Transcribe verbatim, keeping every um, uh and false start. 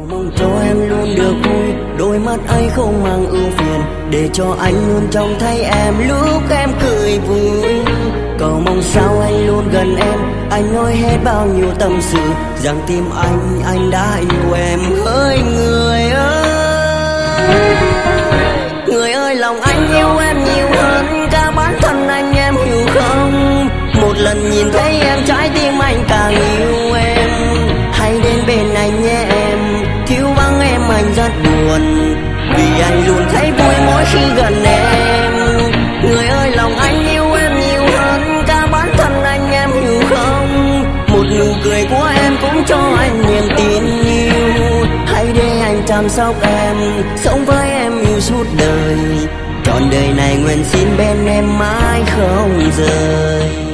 Cầu mong cho em luôn được vui, đôi mắt ấy không mang ưu phiền, để cho anh luôn trông thấy em lúc em cười vui. Cầu mong sao anh luôn gần em, anh nói hết bao nhiêu tâm sự, rằng tim anh, anh đã yêu em. Hỡi người ơi, người ơi, lòng anh yêu em nhiều hơn cả bản thân anh, em hiểu không? Một lần nhìn thấy em, trái tim anh càng yêu em. Hãy đến bên anh nhé em, thiếu vắng em anh rất buồn, vì anh luôn thấy vui mỗi khi gần em. Người ơi, lòng anh yêu em nhiều hơn cả bản thân anh, em hiểu không? Một nụ cười của em cũng cho anh niềm tin yêu. Hãy để anh chăm sóc em, sống với em yêu suốt đời, trọn đời này nguyện xin bên em mãi không rời.